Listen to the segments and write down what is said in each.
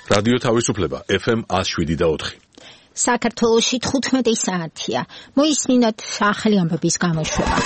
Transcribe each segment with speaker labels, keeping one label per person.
Speaker 1: რადიო თავისუფლება FM 107.4.
Speaker 2: საქართველოში 15 საათია. მოისმინოთ ახალი ამბების გამოშვება.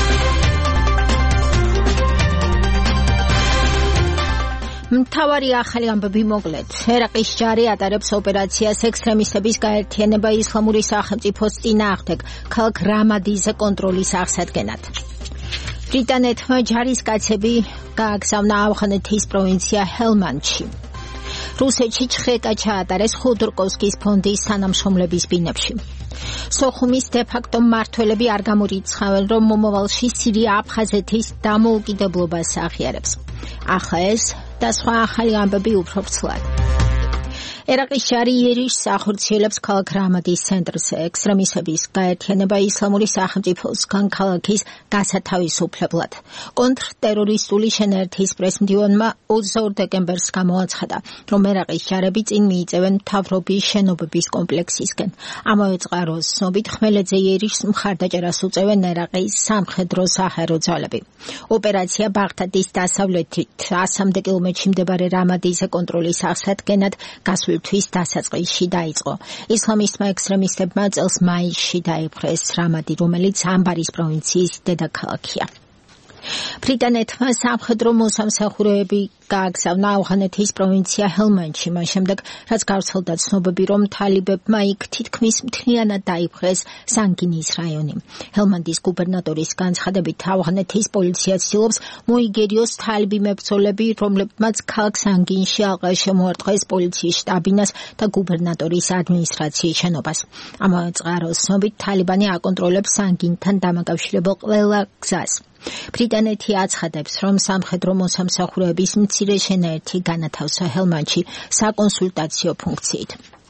Speaker 2: მთავარი ახალი ამბები მოკლედ. ერაყის ჯარი ატარებს ოპერაციას ექსტრემისტების გაერთიანება ისლამური სახელმწიფოს წინააღმდეგ ქალაქ რამადის კონტროლის აღსადგენად. ბრიტანეთმა ჯარისკაცები გააგზავნა ავღანეთის პროვინცია ჰელმანდში. რუსეთში ჩხრეკა ჩაატარეს ხოდორკოვსკის ფონდის თანამშრომლების ბინებში. სოხუმის დე-ფაქტო მმართველები არ გამორიცხავენ, რომ მომავალში სირია აფხაზეთის დამოუკიდებლობას აღიარებს. ახლა ეს და სხვა ახალი ამბები უფრო ფრთლად. ერაყის ჯარი იერიშს ახორციელებს ქალაქ რამადის ცენტრს ექსტრემისტების გაერთიანება ისლამური სახელმწიფოსგან ქალაქის გასათავისუფლებლად. კონტრტერორისტული შენერთის პრესმდივანმა 22 დეკემბერს გამოაცხადა, რომ ერაყის ჯარები წინ მიიწევენ მთავრობის შენობების კომპლექსისკენ. ამავე წყაროს ცნობით ხმელეთზე იერიშს მხარდაჭერას უწევენ ერაყის სამხედრო საჰაერო ძალები. ოპერაცია ბაღდადის დასავლეთით 100 კილომეტრში მდებარე რამადის კონტროლის აღსადგენად თვის დასაწყისში დაიწყო. ისლამისტმა ექსტრემისტებმა წელს მაისში დაიპყრეს რამადი, რომელიც ამბარის პროვინციის დედაქალაქია. ბრიტანეთმა სამხედრო მოსამსახურეები გააგზავნა ავღანეთის პროვინცია ჰელმანდში, მას შემდეგ, რაც გავრცელდა ცნობები, რომ თალიბებმა იქ თითქმის მთლიანად დაიპყრეს სანგინის რაიონი. ჰელმანდის გუბერნატორის განცხადებით, ავღანეთის პოლიცია ცდილობს მოიგერიოს თალიბი მებრძოლები, რომლებმაც ქალაქ სანგინში ალყა შემოარტყეს პოლიციის შტაბინას და გუბერნატორის ადმინისტრაციის შენობას. ამავე წყაროს ცნობით, თალიბანი აკონტროლებს სანგინთან დამაკავშირებელ ყველა გზას. ბრიტანეთი აცხადებს, რომ სამხედრო მოსამსახურეების მცირე შენაერთი განათავსა ჰელმანდში საკონსულტაციო ფუნქციით.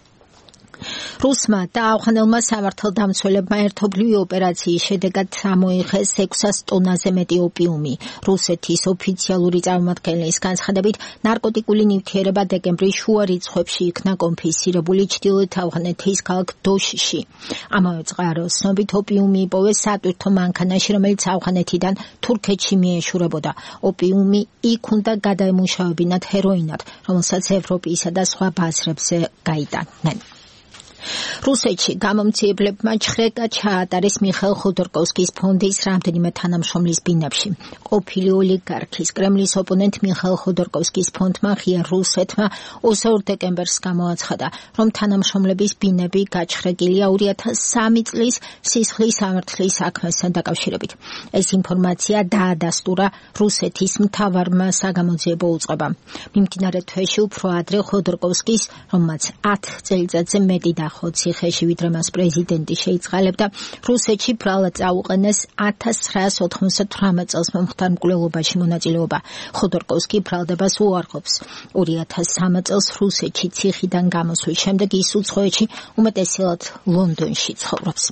Speaker 2: რუსმა და ავღანელმა სამართალდამცველებმა ერთობლივი ოპერაციის შედეგად ამოიღეს 600 ტონაზე მეტი ოპიუმი. რუსეთის ოფიციალური წარმომადგენლის განცხადებით, ნარკოტიკული ნივთიერება დეკემბრის შუა რიცხვებში იქნა კონფისკირებული ჩრდილოეთ ავღანეთის ქალაქ დოშში. ამავე წყაროს ცნობით, ოპიუმი იპოვეს სატვირთო მანქანაში, რომელიც ავღანეთიდან თურქეთში მიეშურებოდა. ოპიუმი იქ უნდა გადაემუშავებინათ ჰეროინად, რომელსაც ევროპისა და სხვა ბაზრებზე გაიტანდნენ. რუსეთში გამომცემლებმა ჩხრეკა ჩაატარეს მიხეილ ხოდორკოვსკის ფონდის რამდენიმე თანამშრომლის ბინებში. ყოფილი ოლიგარქის კრემლის ოპონენტ მიხეილ ხოდორკოვსკის ფონდმა ღია რუსეთმა 22 დეკემბერს გამოაცხადა, რომ თანამშრომლების ბინები გაჩხრეკილია 2003 წლის სისხლის სამართლის საქმესთან დაკავშირებით. ეს ინფორმაცია დაადასტურა რუსეთის მთავარმა საგამოძიებო უწყებამ. მიმდინარე თვეში უფრო ადრე ხოდორკოვსკის, რომელმაც 10 წელიწადზე მეტი ციხეში ვიდრე მას პრეზიდენტი შეიწყალებდა, რუსეთში ბრალად წაუყენეს 1998 წელს მომხდარ მკვლელობაში მონაწილეობა. ხოდორკოვსკი ბრალდებას უარყოფს. 2003 წელს რუსეთში ციხიდან გამოსვლის შემდეგ ის უცხოეთში, უმეტესად ლონდონში ცხოვრობს.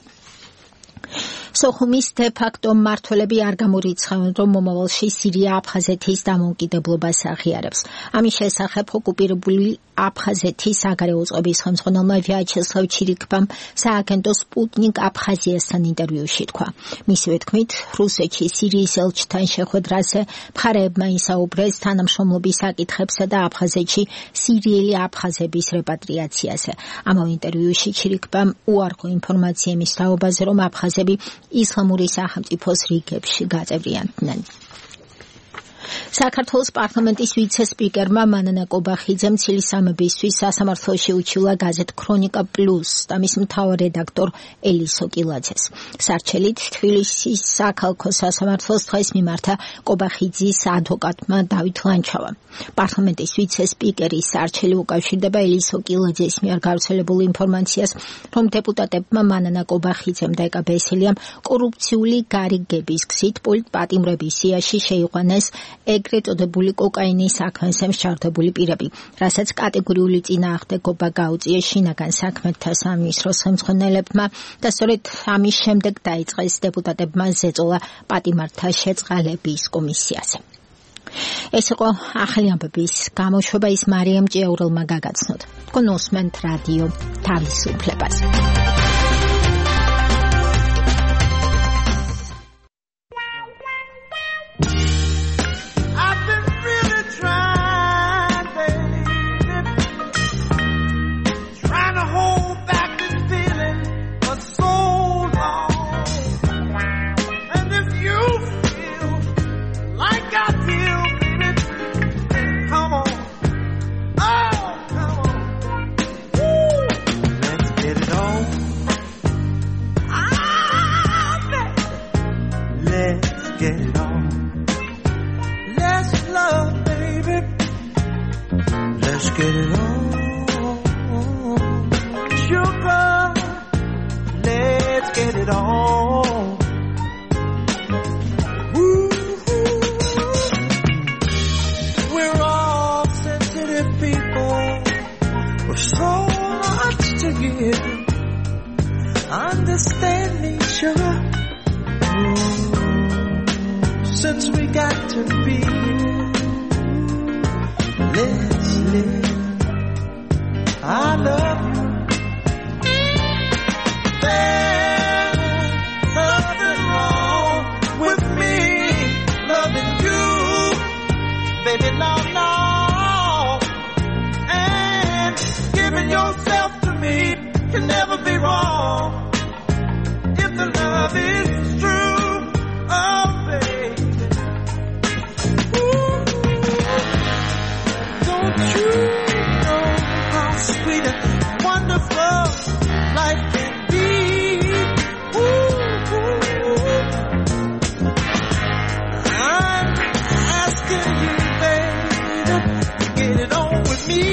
Speaker 2: სოხუმის დე-ფაქტო მმართველები არ გამორიცხავენ, რომ მომავალში სირია აფხაზეთის დამოუკიდებლობას აღიარებს. ამის შესახებ ოკუპირებული აფხაზეთის საგარეო წყობის ხელმძღვანელმა ვიაჩესლავ ჩირიქბამ სააგენტო სპუტნიკ აფხაზიასთან ინტერვიუში თქვა. მისივე თქმით, რუსეთში სირიის ელჩთან შეხვედრაზე მხარეებმა ისაუბრეს თანამშრომლობის საკითხებსა და აფხაზეთში სირიელი აფხაზების რეპატრიაციაზე. ამავე ინტერვიუში ჩირიქბამ უარყო ინფორმაცია იმის თაობაზე, რომ აფხაზები ისლამური სახელმწიფოს რიგებში გაწევრიანდნენ. საქართველოს პარლამენტის ვიცე-სპიკერმა მანანა კობახიძემ ცილისამებისთვის სასამართლოში უჩივლა გაზეთ ქრონიკა პლუს და მის მთავარ რედაქტორ ელისო კილაძეს. სარჩელით თბილისის საქალაქო სასამართლოს დღეს მიმართა კობახიძის ადვოკატმა დავით ლანჩავამ. პარლამენტის ვიცე-სპიკერის სარჩელი უკავშირდება ელისო კილაძეს მიერ გავრცელებულ ინფორმაციას, რომ დეპუტატებმა მანანა კობახიძემ და ეკა ბესელიამ კორუფციული გარიგების გზით პოლიტპატიმრების სიაში შეიყვანეს ეგრეთ წოდებული კოკაინის საქმესთან მსჯავრდებული პირები, რასაც კატეგორიული წინააღმდეგობა გაუწიეს შინაგან საქმეთა სამინისტროს ხელმძღვანელებმა და სწორედ ამის შემდეგ დაიწყეს დეპუტატებმა ზეწოლა პატიმართა შეწყალების კომისიაზე. ეს იყო ახალი ამბების გამოშვება, ის მარიამ ჭიაურელმა გაგაცნოთ. თქვენ უსმენთ რადიო თავისუფლებას.
Speaker 3: get it on. Let's love, baby. Let's get it on. Sugar, let's get it on. Woo. We're all sensitive people with so much to give. Understand me, sugar. Since we got to be here, let's live. I love you. There's nothing wrong with me loving you, baby, no. And giving yourself to me can never be wrong if the love is true. Oh, baby. Ooh. Don't you know how sweet and wonderful life can be? Ooh. I'm asking you, baby, to get it on with me.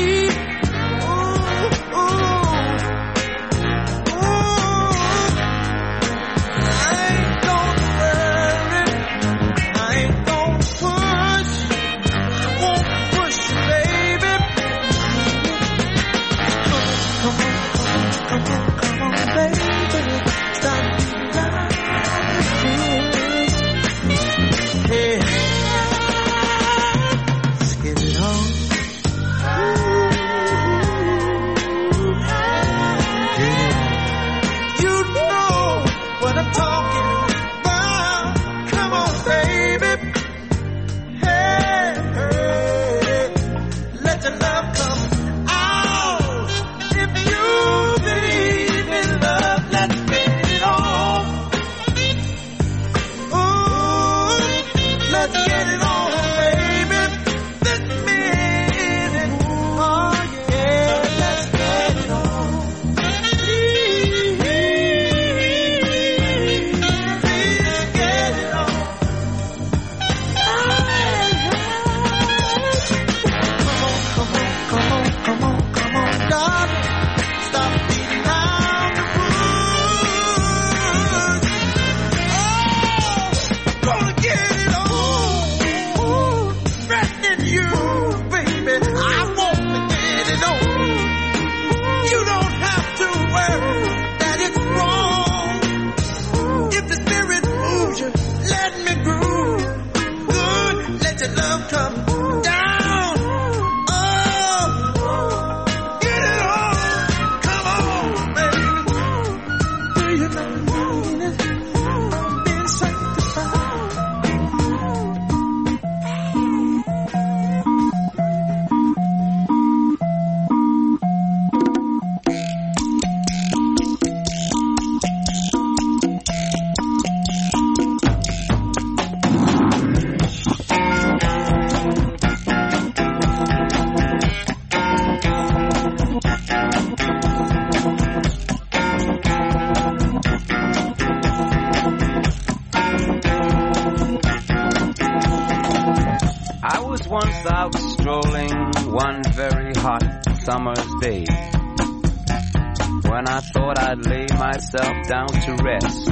Speaker 4: Down to rest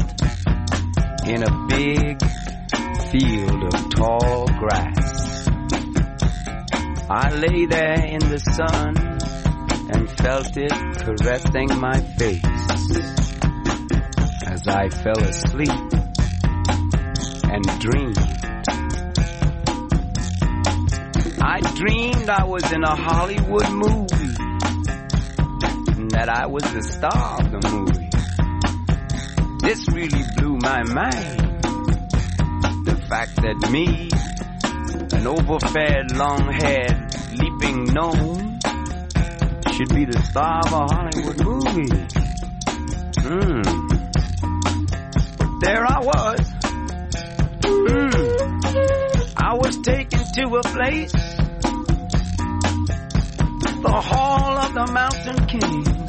Speaker 4: in a big field of tall grass. I lay there in the sun and felt it caressing my face as I fell asleep and dreamed. I dreamed I was in a Hollywood movie and that I was the star of the movie. This really blew my mind. The fact that me, an overfed, long-haired, leaping gnome, should be the star of a Hollywood movie. But there I was. I was taken to a place, the Hall of the Mountain King.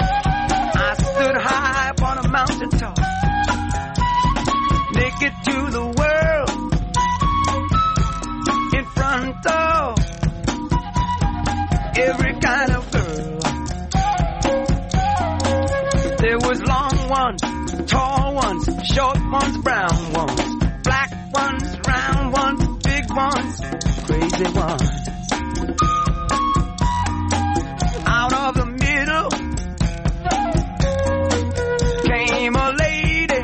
Speaker 4: I stood high upon a mountaintop, naked to brown ones, black ones, round ones, big ones, crazy ones. Out of the middle came a lady.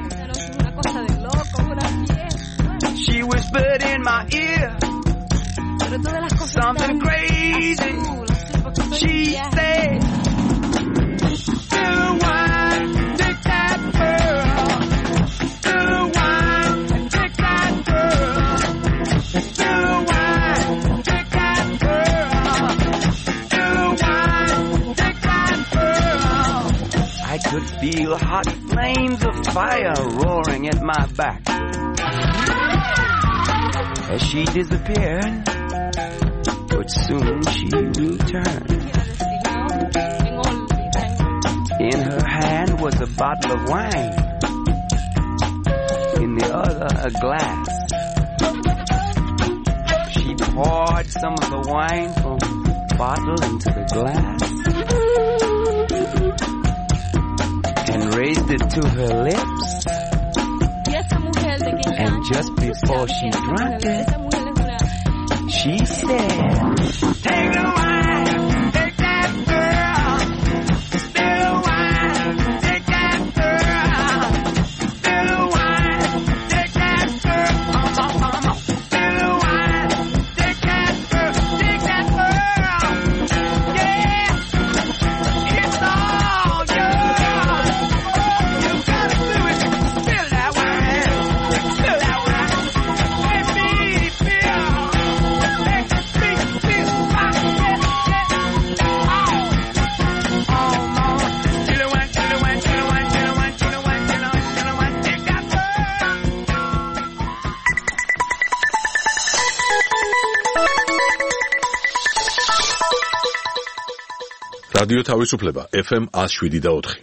Speaker 4: She whispered in my ear something crazy. She said, "Still wine, take that girl. Still wine, take that girl. Still wine, take that girl. Still wine, take that girl." I could feel hot flames of fire roaring at my back as she disappeared, but soon she returned. In her hand was a bottle of wine, in the other a glass. She poured some of the wine from the bottle into the glass and raised it to her lips. And just before she drank it, she said, "Take the wine, take that girl. Still wine, take that girl. Still wine, take that girl. Come on. Still wine, take that girl, take that girl. Yeah, it's all yours. You gotta do it. Spill that wine, spill that wine. Let me feel.
Speaker 1: რადიო თავისუფლება FM 107.4.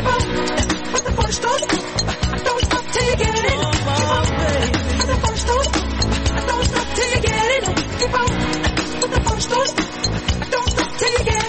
Speaker 3: Keep on with the party starts. Don't stop till you get it. Keep on with the party starts. Don't stop till you get it. Keep on with the party starts. Don't stop till you get it.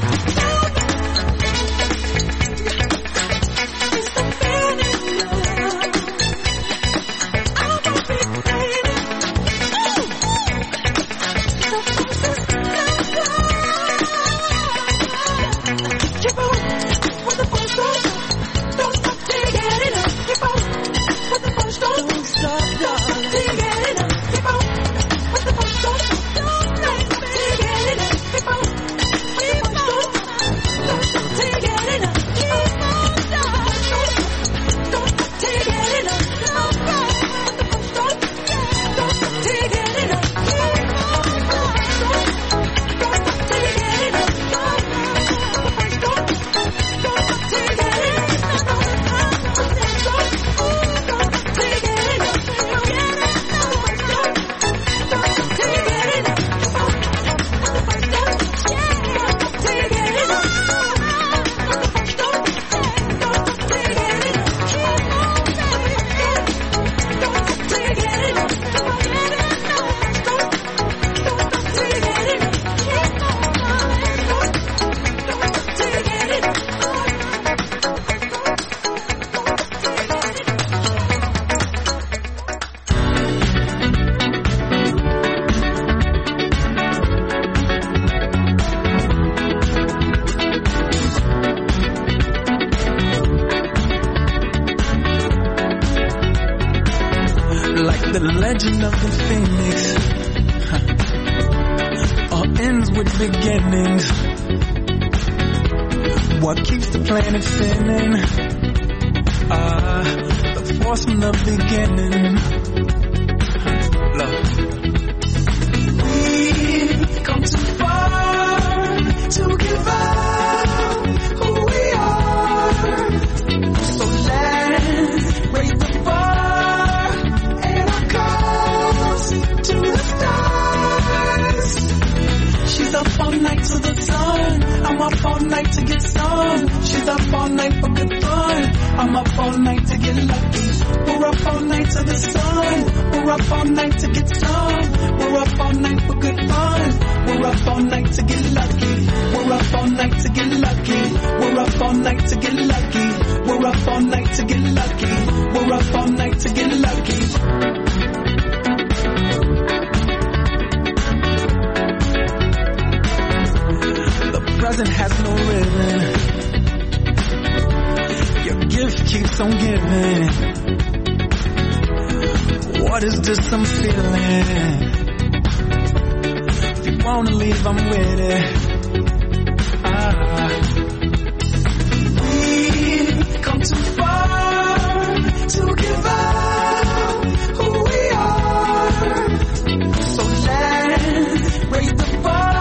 Speaker 5: The legend of the phoenix all ends with beginnings. What keeps the planet spinning? The force from the beginning. Love. We've come too far to give up who we are. So let's raise the bar. She's up all night to the sun. I'm up all night to get some. She's up all night for good fun. I'm up all night to get lucky. We're up all night to the sun. We're up all night to get some. We're up all night for good fun. We're up all night to get lucky. We're up all night to get lucky. We're up all night to get lucky. We're up all night to get lucky. We're up all night to get lucky. Present has no ribbon. Your gift keeps on giving. What is this I'm feeling? If you wanna leave, I'm with it. We've come too far to give up who we are. So let's raise the bar.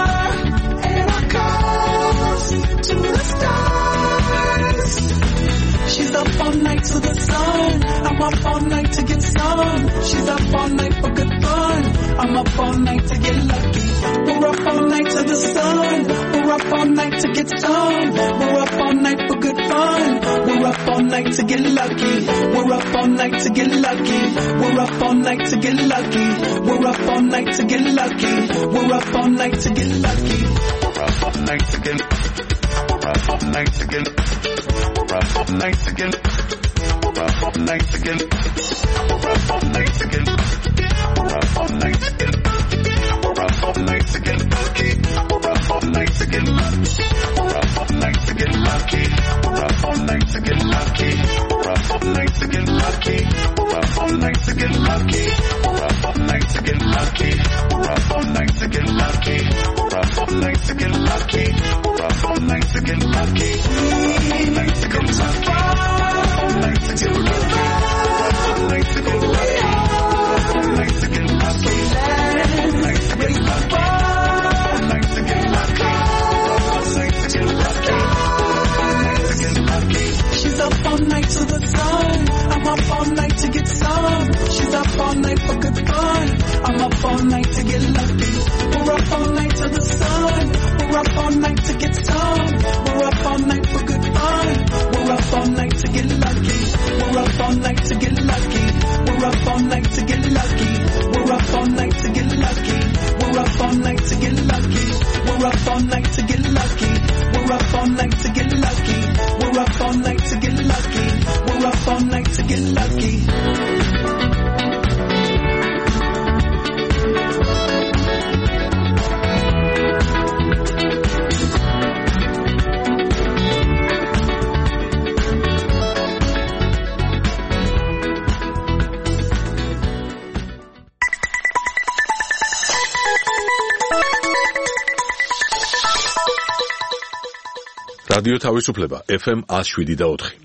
Speaker 5: To the stars. She's up all night to the sun. I'm up all night to get some. She's up all night for good fun. I'm up all night to get lucky. We're up all night to the sun. We're up all night to get some. We're up all night for good fun. We're up all night to get lucky. We're up all night to get lucky. We're up all night to get lucky. We're up all night to get lucky. We're up all night to get lucky. We're up all night to get lucky. Up all night again. Up all night again. Up all night again. Up all night again. Up all night again. Up all night again. Up all night again. Up all night again. Lucky. Up all night again. Lucky. Up all night again. Lucky. Up all night again. Lucky. Up all night again. Lucky. Up all night again. Lucky. Up all night again. Lucky. Up all night again. Lucky. All night to come so far. All night to get lucky. All night to go lucky. All night to get lucky. All night to get lucky. All night to get lucky. All night to get lucky. All night to get lucky. She's up all night to the sun. I'm up all night to get some. She's up all night for good fun. I'm up all night to get lucky. We're up all night to the sun. We're up all night to get some. We're up all night for good fun. We're
Speaker 1: რადიო თავისუფლება FM 107.4.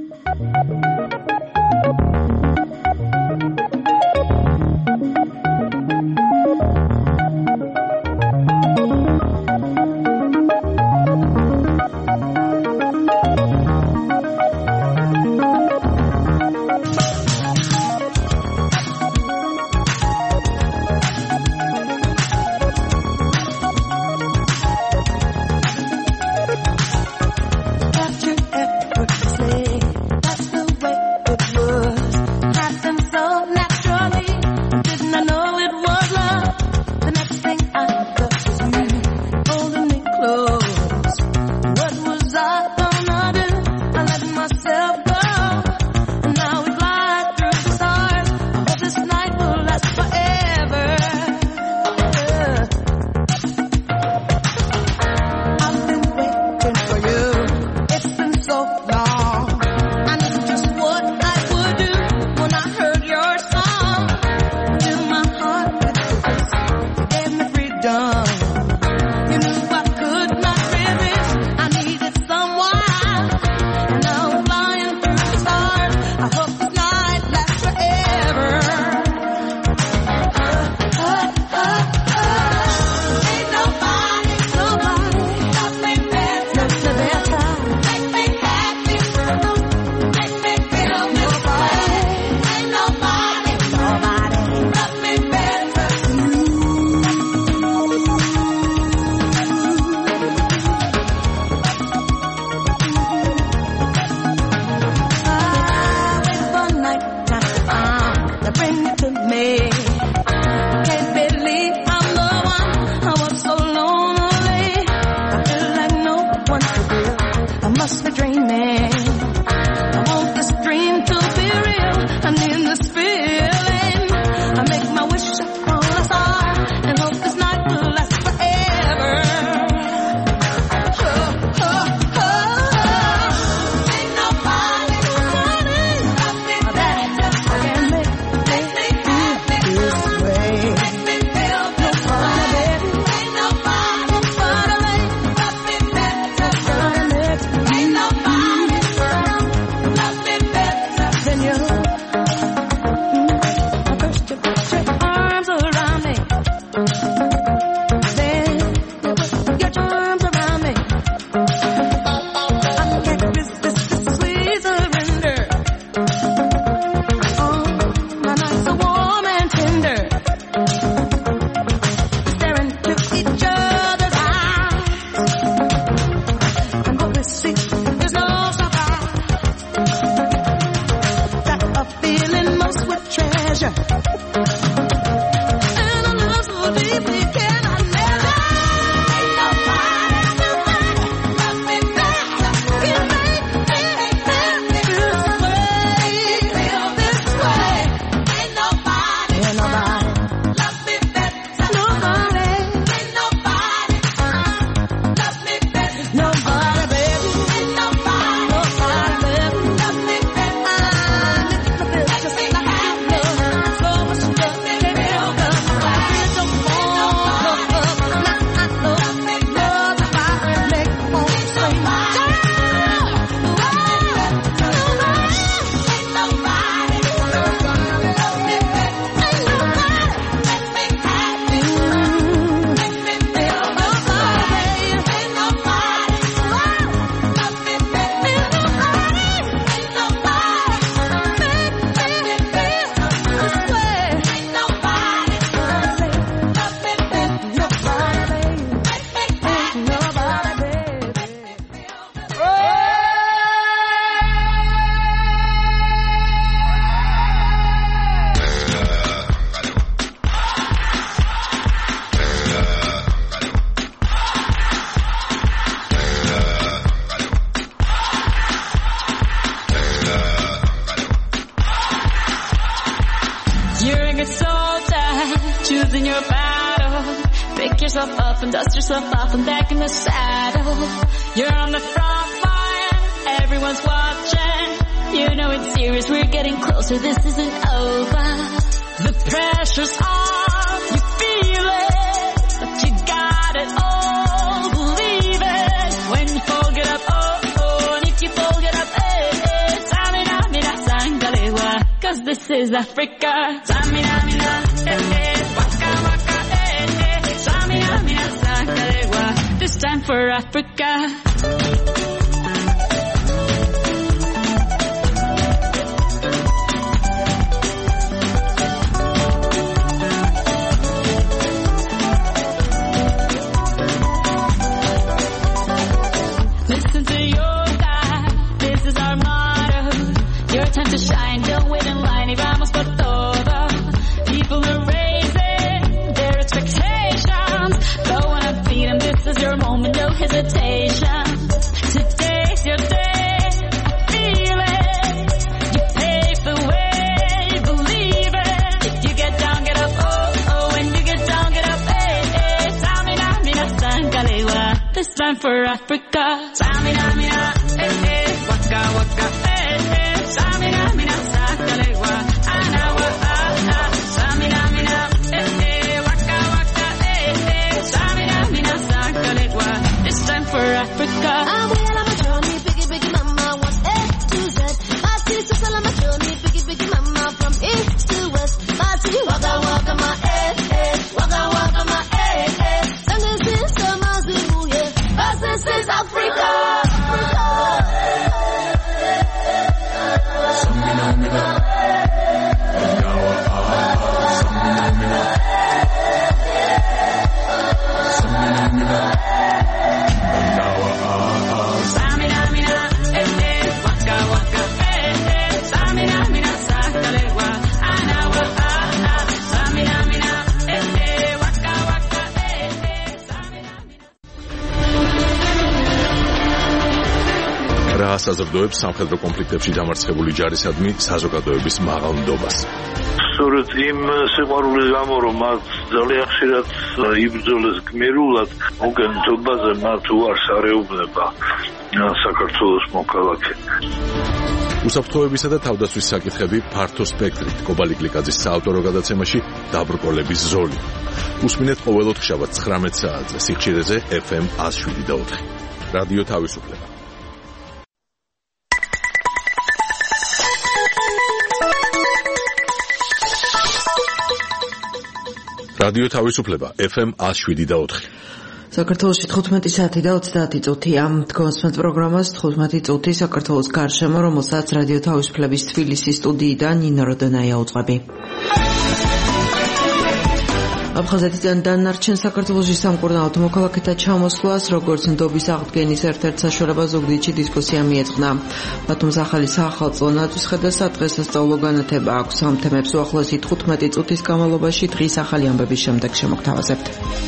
Speaker 6: choosing your battle. Pick yourself up and dust yourself off and back in the saddle. You're on the front line, everyone's watching. You know it's serious, we're getting closer, this isn't over. The pressure's on, you feel it, but you got it all, believe it. When you fall, get up, oh. this is Africa. Samina, mina, waka, waka, Samina, mina, sakalewa. This time for Africa. Listen to your God, this is our motto. Your time to shine, don't wait in line, y vamos por todo. People are raising their expectations. Go on and feed them, this is your moment, no hesitation. Today's your day, I feel it. You pave the way, believe it. If you get down, get up, oh, oh. When you get down, get up, hey, hey. Samina, mina, sankalewa. This time for Africa. Samina, mina, waka, waka, Samina, mina, sakalewa. Anawa, Samina, mina, waka, waka, Samina, mina, sakalewa. This time for Africa.
Speaker 7: I'm well on my journey, biggie, biggie mama, one A to Z. My sister's all on my journey, biggie, biggie mama, from east to west. My city, waka, waka, my waka, waka, my Sunday sister, my Zulu, yeah. This is Africa.
Speaker 1: რა საზრდოებს სამხედრო კონფლიქტებში დამარცხებული ჯარისადმი საზოგადოების მაღალ ნდობას.
Speaker 8: სწორედ იმ სიყვარულის გამო, რომ მათ ძალიან ხშირად იბრძოლეს გმირულად, მოგენთობაზე მათ უარს არეუბნება საქართველოს მოქალაქე.
Speaker 1: უსაფრთხოებისა და თავდაცვის საკითხები ფართო სპექტრით კობალი გლიკაძის საავტორო გადაცემაში დაბრკოლების ზოლი. უსმინეთ ყოველ ოთხშაბათს 19 საათზე სიხშირეზე FM 107.4. რადიო თავისუფლება. რადიო თავისუფლება FM 107.4.
Speaker 9: საქართველოში 15 საათი და 30 წუთია. თქვენს პროგრამას 15 წუთი საქართველოს გარშემო, რომელსაც რადიო თავისუფლების თბილისის სტუდიიდან ნინო როდონაია უძღვები. აფხაზეთიდან დანარჩენ საქართველოში სამკურნალო მოქალაქეთა ჩამოსვლას, როგორც ნდობის აღდგენის ერთ-ერთ საშუალებას ზუგდიდში დისკუსია მიეწყნა. ბათუმს ახალი საახალწლო ნაცვლისხე და სადღესასწაულო განათება აქვს. ამ თემებს უახლოესი 15 წუთის განმავლობაში დღის ახალი ამბების შემდეგ შემოგთავაზებთ.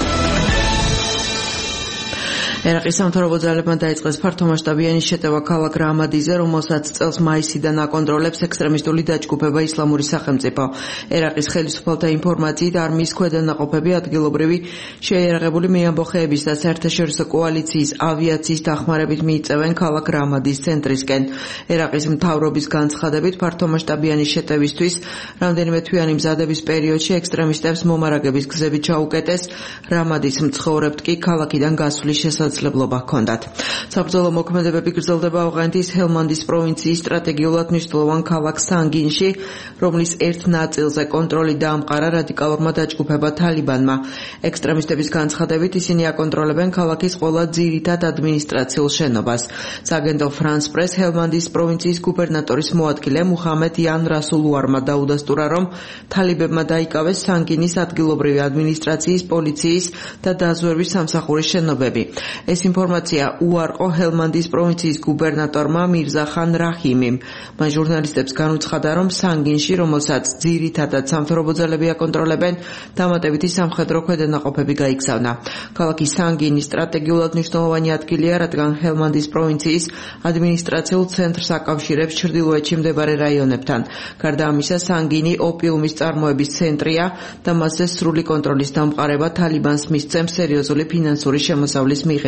Speaker 9: ერაყის სამთავრობო ძალებმა დაიწყეს ფართომასშტაბიანი შეტევა ქალაქ რამადიზე, რომელსაც წელს მაისიდან აკონტროლებს ექსტრემისტული დაჯგუფება ისლამური სახელმწიფო. ერაყის ხელისუფალთა ინფორმაციით არმიის ქვედანაყოფები ადგილობრივი შეიარაღებული მეამბოხეების და საერთაშორისო კოალიციის ავიაციის დახმარებით მიიწევენ ქალაქ რამადის ცენტრისკენ. ერაყის მთავრობის განცხადებით ფართომასშტაბიანი შეტევისთვის რამდენიმე თვიანი მზადების პერიოდში ექსტრემისტებს მომარაგების გზები ჩაუკეტეს, რამადის მცხოვრებთ კი ქალაქიდან გასვლის შესაძლებლობა ჰქონდათ. საბრძოლო მოქმედებები გრძელდება ავღანეთის ჰელმანდის პროვინციის სტრატეგიულად მნიშვნელოვან ქალაქ სანგინში, რომლის ერთ ნაწილზე კონტროლი დაამყარა რადიკალურმა დაჯგუფება თალიბანმა. ექსტრემისტების განცხადებით ისინი აკონტროლებენ ქალაქის ყველა ძირითად ადმინისტრაციულ შენობას. საგენდო ფრანს პრეს ჰელმანდის პროვინციის გუბერნატორის მოადგილე მუჰამედ იან რასულუარმა დაუდასტურა, რომ თალიბებმა დაიკავეს სანგინის ადგილობრივი ადმინისტრაციის, პოლიციის და დაზვერვის სამსახურის შენობები. ეს ინფორმაცია უარყო ჰელმანდის პროვინციის გუბერნატორმა მირზა ხან რაჰიმიმ. მან ჟურნალისტებს განუცხადა, რომ სანგინში, რომელსაც ძირითადად სამთავრობო ძალები აკონტროლებენ, დამატებითი სამხედრო ქვედანაყოფები გაიგზავნა. ქალაქი სანგინი სტრატეგიულად მნიშვნელოვანი ადგილია, რადგან ჰელმანდის პროვინციის ადმინისტრაციულ ცენტრს აკავშირებს ჩრდილოეთში მდებარე რაიონებთან. გარდა ამისა, სანგინი ოპიუმის წარმოების ცენტრია და მასზე სრული კონტროლის დამყარება თალიბანს მისცემს სერიოზული ფინანსური შემოსავლის მიღება.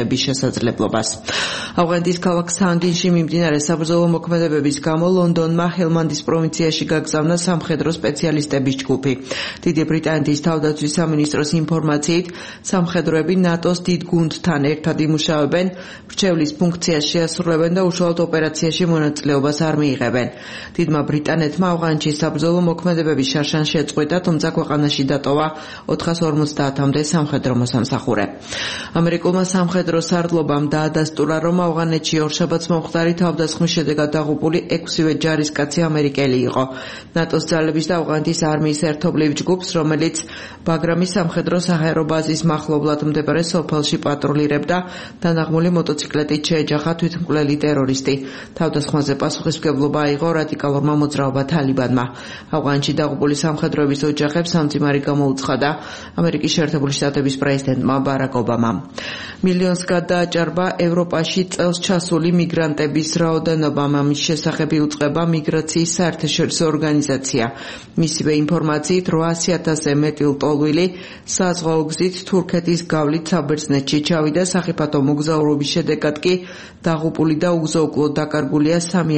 Speaker 9: მიღების შესაძლებლობას. ავღანეთის ქალაქ სანგინში მიმდინარე საბრძოლო მოქმედებების გამო ლონდონმა ჰელმანდის პროვინციაში გაგზავნა სამხედრო სპეციალისტების ჯგუფი. დიდი ბრიტანეთის თავდაცვის სამინისტროს ინფორმაციით, სამხედროები ნატოს დიდ გუნდთან ერთად იმუშავებენ, მრჩევლის ფუნქციას შეასრულებენ და უშუალოდ ოპერაციაში მონაწილეობას არ მიიღებენ. დიდმა ბრიტანეთმა ავღანეთში საბრძოლო მოქმედებების შარშან შეწყვეტა, თუმცა ქვეყანაში დატოვა 450-მდე სამხედრო მოსამსახურე. ამერიკულმა სამხედრო სარდლობამ დაადასტურა, რომ ავღანეთში ორშაბათს მომხდარი თავდასხმის შედეგად დაღუპული 6-ვე ჯარისკაცი ამერიკელი იყო. ნატოს ძალების და ავღანეთის არმიის ერთობლივ ჯგუფს, რომელიც ბაგრამის სამხედრო საჰაერო ბაზის მახლობლად მდებარე სოფელში პატრულირებდა, დანაღმული მოტოციკლეტით შეეჯახა თვითმკვლელი ტერორისტი. თავდასხმაზე პასუხისმგებლობა აიღო რადიკალურმა მოძრაობა თალიბანმა. ავღანეთში დაღუპული სამხედროების ოჯახებს სამძიმარი გამოუცხადა ამერიკის შეერთებული შტატების პრეზიდენტმა ბარაკ ობამამ. მილიონს გადააჭარბა ევროპაში წელს ჩასული მიგრანტების რაოდენობა. ამის შესახებ იუწყება მიგრაციის საერთაშორისო ორგანიზაცია. მისივე ინფორმაციით 800,000-ზე მეტი ლტოლვილი საზღვაო გზით თურქეთის გავლით საბერძნეთში ჩავიდა. სახიფათო მოგზაურობის შედეგად კი დაღუპული და უგზო-უკლოდ დაკარგულია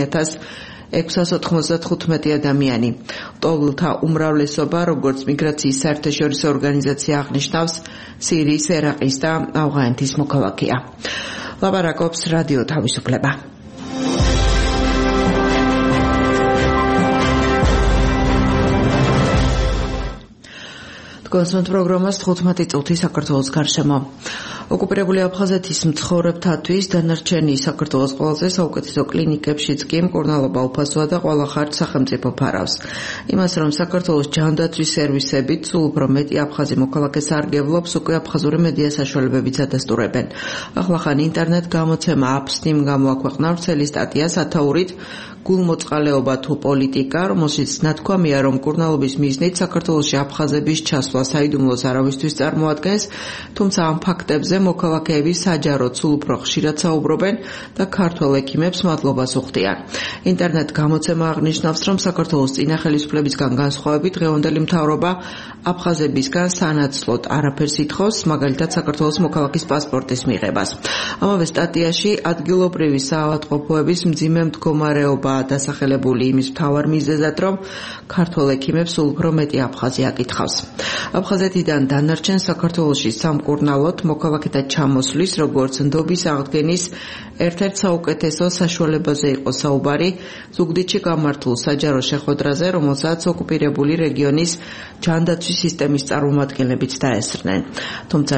Speaker 9: 3,695 ადამიანი. ლტოლვილთა უმრავლესობა, როგორც მიგრაციის საერთაშორისო ორგანიზაცია აღნიშნავს, სირიის, ერაყის და ავღანეთის მოქალაქეა. ლაპარაკობს რადიო თავისუფლება. კონსულტ პროგრამას 15 წუთი საქართველოს გარშემო. ოკუპირებული აფხაზეთის მცხოვრებთათვის დანარჩენი საქართველოს ყველაზე საუკეთესო კლინიკებშიც კი მკურნალობა უფასოა და ყველა ხარჯ სახელმწიფო ფარავს. იმას, რომ საქართველოს ჯანდაცვის სერვისებით სულ უფრო მეტი აფხაზი მოქალაქეს არგებლობს, უკვე აფხაზური მედია საშუალებებიც ადასტურებენ. ახლახან ინტერნეტ გამოცემა აფსნიმ გამოაქვეყნა ვრცელი სტატია სათაურით გულმოწყალეობა თუ პოლიტიკა, რომელშიც ნათქვამია, რომ მკურნალობის მიზნით საქართველოში აფხაზების ჩასვლა საიდუმლოს არავისთვის წარმოადგენს, თუმცა ამ ფაქტებზე მოქალაქეები საჯაროდ სულ უფრო ხშირად საუბრობენ და ქართველ ექიმებს მადლობას უხდიან. ინტერნეტ გამოცემა აღნიშნავს, რომ საქართველოს წინა ხელისუფლებისგან განსხვავებით დღევანდელი მთავრობა აფხაზებისგან სანაცვლოდ არაფერს ითხოვს, მაგალითად საქართველოს მოქალაქის პასპორტის მიღებას. ამავე სტატიაში ადგილობრივი საავადმყოფოების მძიმე მდგომარეობა დასახელებული იმის მთავარ მიზეზად, რომ ქართველ ექიმებს სულ უფრო მეტი აფხაზი აკითხავს. აფხაზეთიდან დანარჩენ საქართველოში სამკურნალოდ მოქალაქეთა ჩამოსვლის, როგორც ნდობის აღდგენის ერთ-ერთ საუკეთესო საშუალებაზე იყო საუბარი ზუგდიდში გამართულ საჯარო შეხვედრაზე, რომელსაც ოკუპირებული რეგიონის ჯანდაცვის სისტემის წარმომადგენლებიც დაესწრნენ. თუმცა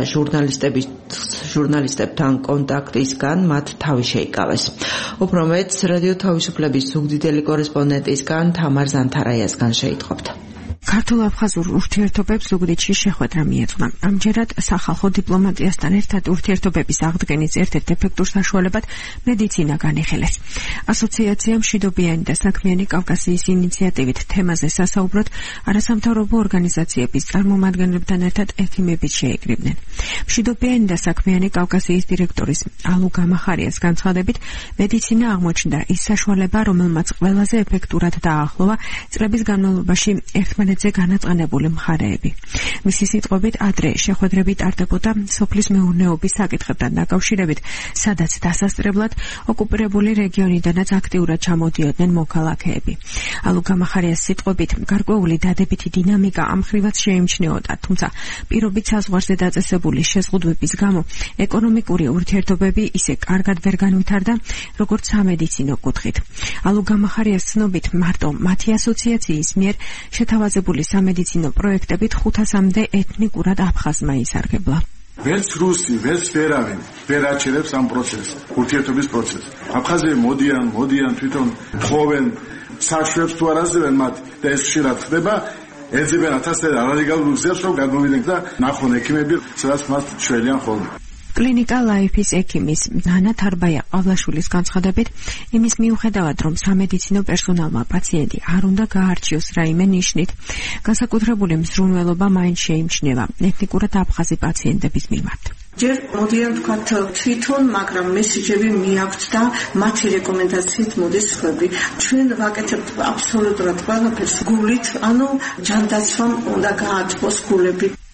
Speaker 9: ჟურნალისტებთან კონტაქტისგან მათ თავი შეიკავეს. უფრო მეტს რადიო თავისუფლების ზუგდიდელი კორესპონდენტისგან თამარ ზანთარაიასგან შეიტყობთ.
Speaker 10: ქართულ-აფხაზურ ურთიერთობებს ზუგდიდში შეხვედრა მიეწყნა. ამჯერად სახალხო დიპლომატიასთან ერთად ურთიერთობების აღდგენის ერთ-ერთ ეფექტურ საშუალებად მედიცინა განიხილეს. ასოციაცია მშვიდობიანი და საქმიანი კავკასიის ინიციატივით თემაზე სასაუბროდ არასამთავრობო ორგანიზაციების წარმომადგენლებთან ერთად ექიმებიც შეიკრიბნენ. მშვიდობიანი და საქმიანი კავკასიის დირექტორის ალუ გამახარიას განცხადებით, მედიცინა აღმოჩნდა ის საშუალება, რომელმაც ყველაზე ეფექტურად დააახლოვა წლების განმავლობაში ერთმანეთს განაწყენებული მხარეები. მისი სიტყვებით, ადრე შეხვედრები ტარდებოდა სოფლის მეურნეობის საკითხებთან დაკავშირებით, სადაც დასასწრებლად ოკუპირებული რეგიონიდანაც აქტიურად ჩამოდიოდნენ მოქალაქეები. ალუ გამახარიას სიტყვებით, გარკვეული დადებითი დინამიკა ამ ხრივაც შეიმჩნეოდა, თუმცა პირობით საზღვარზე დაწესებული შეზღუდვების გამო ეკონომიკური ურთიერთობები ისე კარგად ვერ განვითარდა, როგორც სამედიცინო კუთხით. ალუ გამახარიას ცნობით, მარტო მათი ასოციაციის მიერ შეთავაზებული სამედიცინო პროექტებით 500-მდე ეთნიკურად აფხაზმა ისარგებლა.
Speaker 11: ვერც რუსი, ვერც ვერავინ ვერ აჩერებს ამ პროცესს, ურთიერთობის პროცესს. აფხაზები მოდიან თვითონ თხოვენ საშვებს თუ არ აძლევენ მათ და ეს ხშირად ხდება, ეძებენ ათასზე რადიკალურ გზებს, რომ გადმოვიდნენ და ნახონ ექიმები, სადაც მას შველიან ხოლმე.
Speaker 10: კლინიკა ლაიფის ექიმის ნანა თარბაია ყავლაშვილის განცხადებით, იმის მიუხედავად, რომ სამედიცინო პერსონალმა პაციენტი არ უნდა გაარჩიოს რაიმე ნიშნით, განსაკუთრებული მზრუნველობა მაინც შეიმჩნევა ეთნიკურად აფხაზი პაციენტების მიმართ.
Speaker 12: ჯერ მოდიან თქვათ თვითონ, მაგრამ მესიჯები მიაქვთ და მათი რეკომენდაციით მოდის სხვები. ჩვენ ვაკეთებთ აბსოლუტურად ყველაფერს გულით, ანუ ჯანდაცვამ უნდა გაათბოს გულები.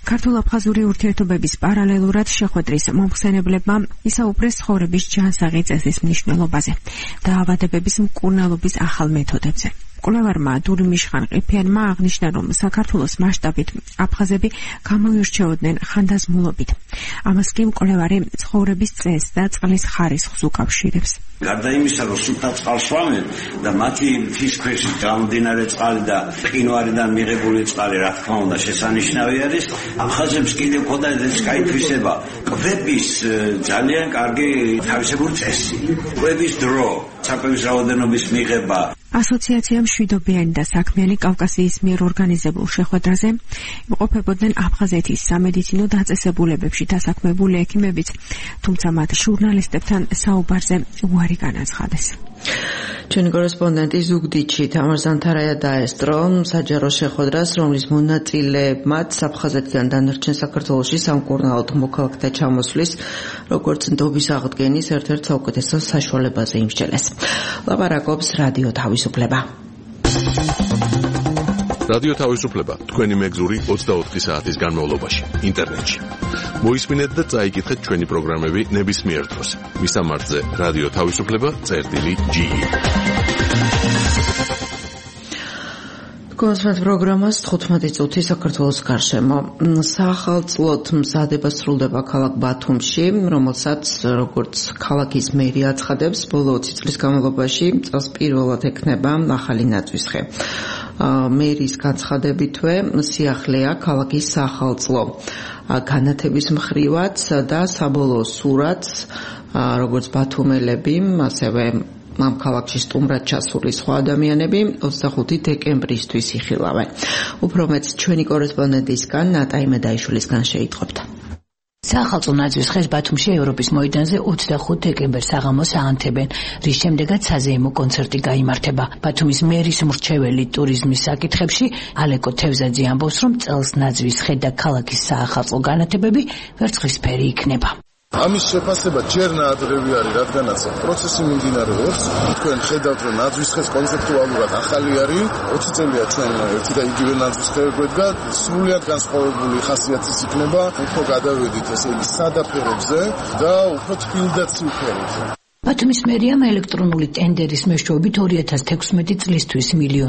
Speaker 10: ქართულ-აფხაზური ურთიერთობების პარალელურად შეხვედრის მომხსენებლებმა ისაუბრეს ცხოვრების ჯანსაღი წესის მნიშვნელობაზე, დაავადებების მკურნალობის ახალ მეთოდებზე. კვლევარმა დურიმ იშხან-ყიფიანმა აღნიშნა, რომ საქართველოს მასშტაბით აფხაზები გამოირჩეოდნენ ხანდაზმულობით. ამას კი მკვლევარი ცხოვრების წესს და წყლის ხარისხს უკავშირებს.
Speaker 13: გარდა იმისა, რომ სუფთა წყალს შვამენ და მათი მთის ქვეშ გამომდინარე წყალი და მყინვარიდან მიღებული წყალი, რა თქმა უნდა, შესანიშნავი არის. აფხაზებს კიდევ ჰქონდათ ეს კაიფისება, კვების ძალიან კარგი თავისებური წესი, კვების დრო, საკვების რაოდენობის მიღება.
Speaker 10: ასოციაციამ შვიდობიანი და საქმიანი კავკასიის მიერ ორგანიზებულ შეხვედრაზე იმყოფებოდნენ აფხაზეთის სამედიცინო დაწესებულებებში დასაქმებული ექიმებიც, თუმცა მათ ჟურნალისტებთან საუბარზე უარი განაცხადეს.
Speaker 9: ჩვენი კორესპონდენტი ზუგდიდში თამარ ზანთარაია დაესწრო საჯარო შეხვედრას, რომლის მონაწილეებმაც აფხაზეთიდან დანარჩენ საქართველოში სამკურნალოდ მოქალაქეთა ჩამოსვლის, როგორც ნდობის აღდგენის ერთ-ერთ საუკეთესო საშუალებაზე იმსჯელეს. ლაპარაკობს რადიო თავისუფლება.
Speaker 1: რადიო თავისუფლება თქვენი მეგზური 24 საათის განმავლობაში ინტერნეტში. მოისმინეთ და წაიკითხეთ ჩვენი პროგრამები ნებისმიერ დროს. მისამართზე რადიო თავისუფლება.ge.
Speaker 9: კონსერტ პროგრამას 15 წუთი საქართველოს გარშემო. საახალწლოდ მზადება სრულდება ქალაქ ბათუმში, რომელსაც როგორც ქალაქის მერი აცხადებს, ბოლო 20 წლის განმავლობაში წელს პირველად ექნება ახალი ნაცვისხე. მერის განცხადებითვე სიახლეა ქალაქის საახალწლო განათების მხრივაც და საბოლოო სურათს, როგორც ბათუმელები, ასევე ამ ქალაქში სტუმრად ჩასული სხვა ადამიანები 25 დეკემბრისთვის იხილავენ. უფრო მეც ჩვენი კორესპონდენტისგან ნატაი მედაიშვილისგან შეიტყობთ.
Speaker 14: საახალწლო ნაცვისხეს ბათუმში ევროპის მოედანზე 25 დეკემბერს საღამოს აანთებენ, რის შემდეგაც საზეიმო კონცერტი გაიმართება. ბათუმის მერის მრჩეველი ტურიზმის საკითხებში ალეკო თევზაძე ამბობს, რომ წელს ნაცვისხე და ქალაქის საახალწლო განათებები ვერცხლისფერი იქნება.
Speaker 11: ამის შეფასება ჯერ ნაადრევი არის, რადგანაც პროცესი მიმდინარეობს. თქვენ ხედავთ, რომ ნაცვისხეს კონცეპტუალურად ახალი არის. 20 წელია ჩვენ ერთი და იგივე ნაცვისხე გვედგა, სრულიად განსხვავებული ხასიათის იქნება. უფრო გადავედით ესე იგი სადაფერებზე და უფრო თბილ და ცივფერებზე.
Speaker 14: ბათუმის მერიამ ელექტრონული ტენდერის მეშვეობით 2016 წლისთვის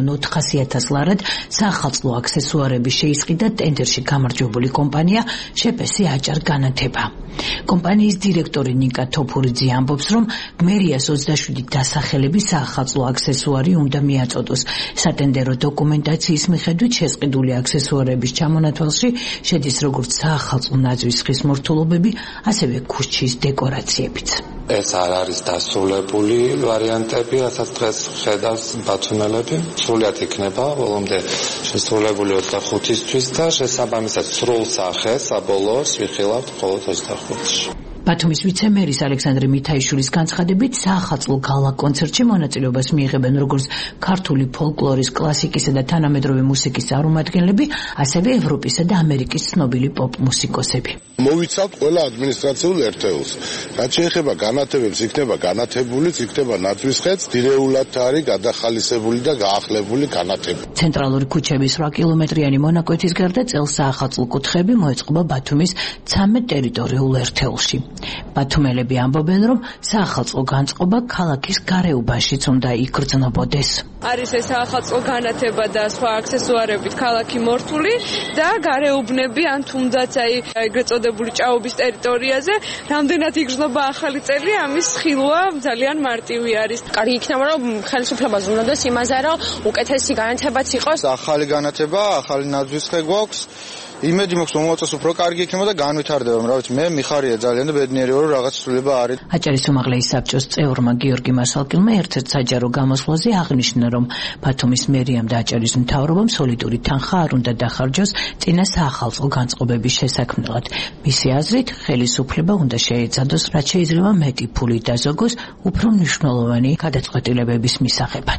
Speaker 14: 1.4 მილიონ ლარად საახალწლო აქსესუარების შეისყიდა ტენდერში გამარჯვებული კომპანია შეპესი აჭარ განათება. კომპანიის დირექტორი ნიკა თოფურიძე ამბობს, რომ მერიას 27 დასახელების საახალწლო აქსესუარი უნდა მიაწოდოს. სატენდერო დოკუმენტაციის მიხედვით შესყიდული აქსესუარების ჩამონათვალში შედის როგორც საახალწლო ნაცვისხის მორთულობები, ასევე ქუჩის დეკორაციებიც.
Speaker 15: ეს არ არის დასრულებული ვარიანტები, რასაც დღეს ხედავს ბათუმელები. სრულიად იქნება ბოლომდე შესრულებული 25-ისთვის და შესაბამისად სრულ სახეს საბოლოოს ვიხილავთ მხოლოდ 25-ში.
Speaker 14: ბათუმის ვიცემერის ალექსანდრე მითაიშვილის განცხადებით, საახალწლო გალა კონცერტში მონაწილეობას მიიღებენ როგორც ქართული ფოლკლორის, კლასიკისა და თანამედროვე მუსიკის წარმომადგენლები, ასევე ევროპისა და ამერიკის ცნობილი პოპ მუსიკოსები.
Speaker 11: მოვიცავთ ყველა ადმინისტრაციულ ერთეულს. რაც შეეხება განათებებს, იქნება განათებულიც, იქნება ნაცვისხეც, დირეულად არის გადახალისებული და გაახლებული განათება.
Speaker 14: ცენტრალური ქუჩების 8 კილომეტრიანი მონაკვეთის გარდა წელს საახალწლო კუთხეები მოეწყობა ბათუმის 13 ტერიტორიულ ერთეულში. ბათუმელები ამბობენ, რომ საახალწლო განწყობა ქალაქის გარეუბანშიც უნდა იგრძნობოდეს.
Speaker 16: არის ეს საახალწლო განათება და სხვა აქსესუარებით ქალაქი მორთული და გარეუბნები ან თუნდაც ეგრეთ წოდებული ჭაობის ტერიტორიაზე რამდენად იგრძნობა ახალი წელი, ამის ხილვა ძალიან მარტივი არის.
Speaker 17: კარგი იქნება, რომ ხელისუფლებას უნდადეს იმაზე, რომ უკეთესი განათებაც იყოს.
Speaker 18: ახალი განათება, ახალი ნაცვისხე გვაქვს. იმედი მაქვს, რომ მოაწეს უფრო კარგი იქნება და განვითარდება. რა ვიცი, მე მიხარია ძალიან და ბედნიერი ვარ, რომ რაღაც ცვლილება არის.
Speaker 14: აჭარის უმაღლესი საბჭოს წევრმა გიორგი მასალკილმა ერთ-ერთ საჯარო გამოსვლაზე აღნიშნა, რომ ბათუმის მერიამ და აჭარის მთავრობამ სოლიდური თანხა არ უნდა დახარჯოს წინა საახალწლო განწყობების შესაქმნელად. მისი აზრით, ხელისუფლება უნდა შეეცადოს, რაც შეიძლება მეტი ფული დაზოგოს უფრო მნიშვნელოვანი გადაწყვეტილებების მისაღებად.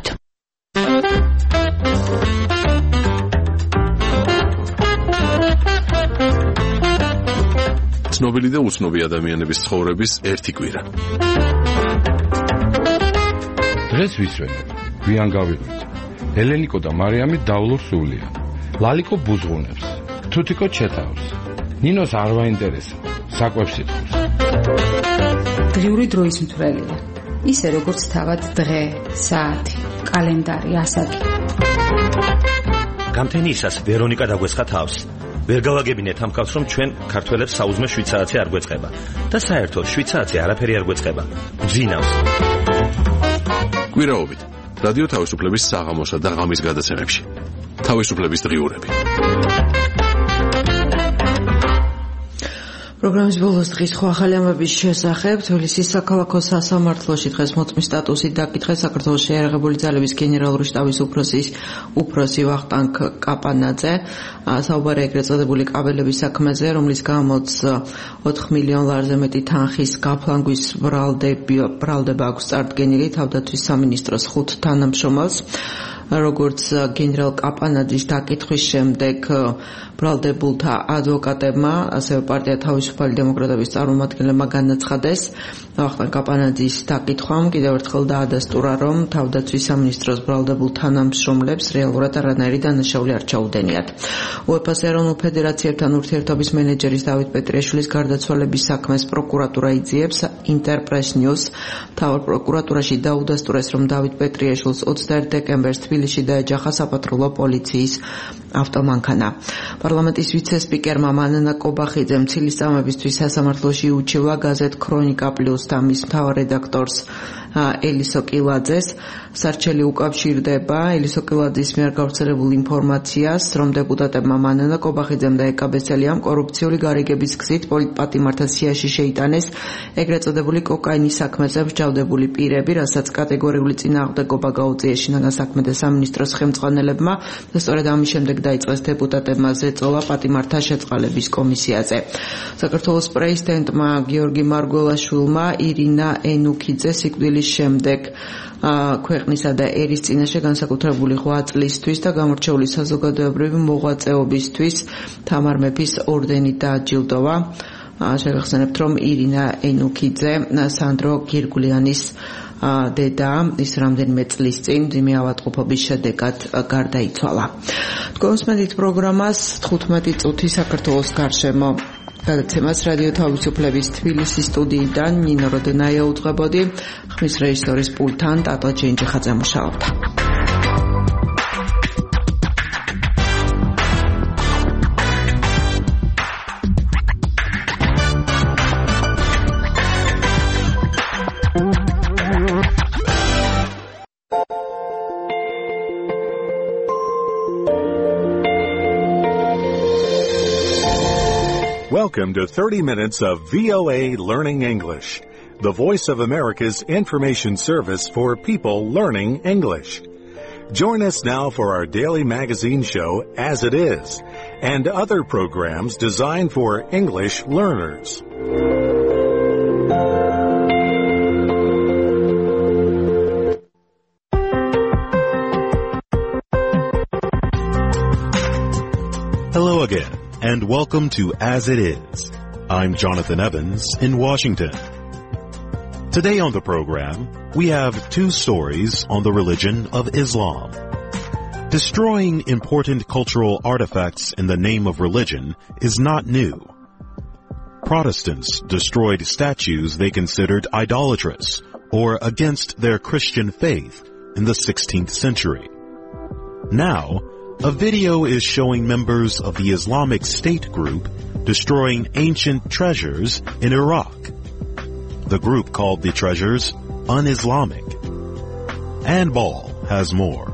Speaker 1: ცნობილი და უცნობი ადამიანების ცხოვრების ერთი კვირა.
Speaker 19: დღეს ვისვენებ, გვიან გავიღვიძე. ელენიკო და მარიამი დავლურ სულიან. ლალიკო ბუზღუნებს, თუთიკო ჩეთავს. ნინოს არ ვაინტერესა. საკვებს სიტყვებს.
Speaker 20: დღიური დროის მთვრელია. ისე როგორც თავად დღე, საათი, კალენდარი, ასაკი.
Speaker 21: გამთენიისას ვერონიკა დაგვესხა თავს. ვერ გავაგებინეთ ამ კაცს, რომ ჩვენ ქართველებს საუზმე 7 საათზე არ გვეწყება და საერთოდ 7 საათზე არაფერი არ გვეწყება. გძინავს.
Speaker 1: კვირაობით რადიო თავისუფლების საღამოსა და ღამის გადაცემებში. თავისუფლების დღიურები.
Speaker 9: პროგრამის ბოლოს დღის ხო ახალი ამბების შესახებ თბილისის საქალაქო სასამართლოში დღეს მოწმის სტატუსით დაკითხეს საქართველოს შეიარაღებული ძალების გენერალური შტაბის უფროსი ვახტანგ კაპანაძე. საუბარი ეგრეთ წოდებული კაბელების საქმეზე, რომლის გამოც 4 მილიონ ლარზე მეტი თანხის გაფლანგვის ბრალდება აქვს წარდგენილი თავდაცვის სამინისტროს 5 თანამშრომელს. როგორც გენერალ კაპანაძის დაკითხვის შემდეგ ბრალდებულთა ადვოკატებმა, ასევე პარტია თავისუფალი დემოკრატების წარმომადგენლებმა განაცხადეს, ვახტანგ კაპანაძის დაკითხვამ კიდევ ერთხელ დაადასტურა, რომ თავდაცვის სამინისტროს ბრალდებულ თანამშრომლებს რეალურად არანაირი დანაშაული არ ჩაუდენიათ. UEFA-ს ეროვნულ ფედერაციებთან ურთიერთობის მენეჯერის დავით პეტრიაშვილის გარდაცვალების საქმეს პროკურატურა იძიებს. Interpress News მთავარ პროკურატურაში დაუდასტურეს, რომ დავით პეტრიაშვილს 21 დეკემბერს თბილისში დაეჯახა საპატრულო პოლიციის ავტომანქანა. პარლამენტის ვიცე-სპიკერმა მანანა კობახიძემ ცილის წამებისთვის სასამართლოში ურჩევლა გაზეთ ქრონიკა პლუს და მის მთავარ რედაქტორს ელისო კილაძეს. სარჩელი უკავშირდება ელისო კილაძის მიერ გავრცელებულ ინფორმაციას, რომ დეპუტატებმა მანანა კობახიძემ და ეკაბესელიამ კორუფციული გარიგების გზით პოლიტპატიმართა სიაში შეიტანეს ეგრეთ წოდებული კოკაინის საქმეზე მსჯავრდებული პირები, რასაც კატეგორიული წინააღმდეგობა გაუწიეს შინაგან საქმეთა სამინისტროს ხელმძღვანელებმა და სწორედ ამის შემდეგ დაიწყეს დეპუტატებმა ზეწოლა პატიმართა შეწყალების კომისიაზე. საქართველოს პრეზიდენტმა გიორგი მარგველაშვილმა ირინა ენუქიძე სიკვდილის შემდეგ ქვეყნისა და ერის წინაშე განსაკუთრებული 8 წლისთვის და გამორჩეული საზოგადოებრივი მოღვაწეობისთვის თამარ მეფის ორდენით დააჯილდოვა. შეგახსენებთ, რომ ირინა ენუქიძე სანდრო გირგულიანის დედა, ის რამდენიმე წლის წინ მძიმე ავადმყოფობის შედეგად გარდაიცვალა. თქვენს მედით პროგრამას 15 წუთი საქართველოს გარშემო გადაცემას რადიო თავისუფლების თბილისის სტუდიიდან ნინო როდენაია უძღვებოდი, ხმის რეჟისორის პულტთან ტატო ჯენჯიხაძე მუშაობდა.
Speaker 22: Welcome to 30 minutes of VOA Learning English, the Voice of America's information service for people learning English. Join us now for our daily magazine show, As It Is, and other programs designed for English learners.
Speaker 23: Hello again, and welcome to As It Is. I'm Jonathan Evans in Washington. Today on the program, we have 2 stories on the religion of Islam. Destroying important cultural artifacts in the name of religion is not new. Protestants destroyed statues they considered idolatrous or against their Christian faith in the 16th century. Now, a video is showing members of the Islamic State group destroying ancient treasures in Iraq. The group called the treasures un-Islamic. Ann Ball has more.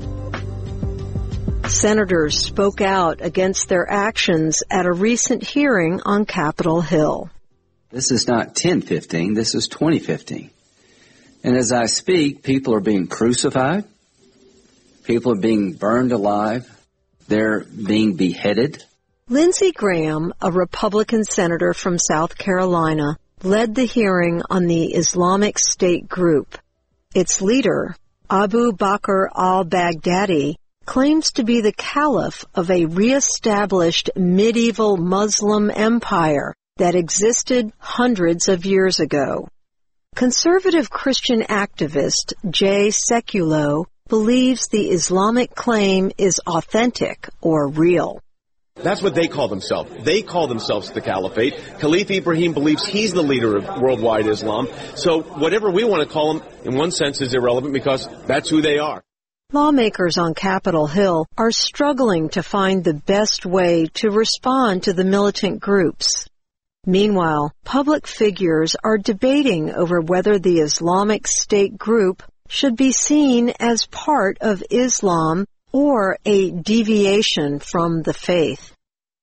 Speaker 24: Senators spoke out against their actions at a recent hearing on Capitol Hill.
Speaker 25: This is not 1015, this is 2015. And as I speak, people are being crucified. People are being burned alive. They're being beheaded.
Speaker 24: Lindsey Graham, a Republican senator from South Carolina, led the hearing on the Islamic State group. Its leader, Abu Bakr al-Baghdadi, claims to be the caliph of a re-established medieval Muslim empire that existed hundreds of years ago. Conservative Christian activist Jay Sekulow believes the Islamic claim is authentic or real.
Speaker 2: That's what they call themselves. They call themselves the Caliphate. Caliph Ibrahim believes he's the leader of worldwide Islam. So whatever we want to call him, in one sense, is irrelevant because that's who they are.
Speaker 24: Lawmakers on Capitol Hill are struggling to find the best way to respond to the militant groups. Meanwhile, public figures are debating over whether the Islamic State group should be seen as part of Islam or a deviation from the faith.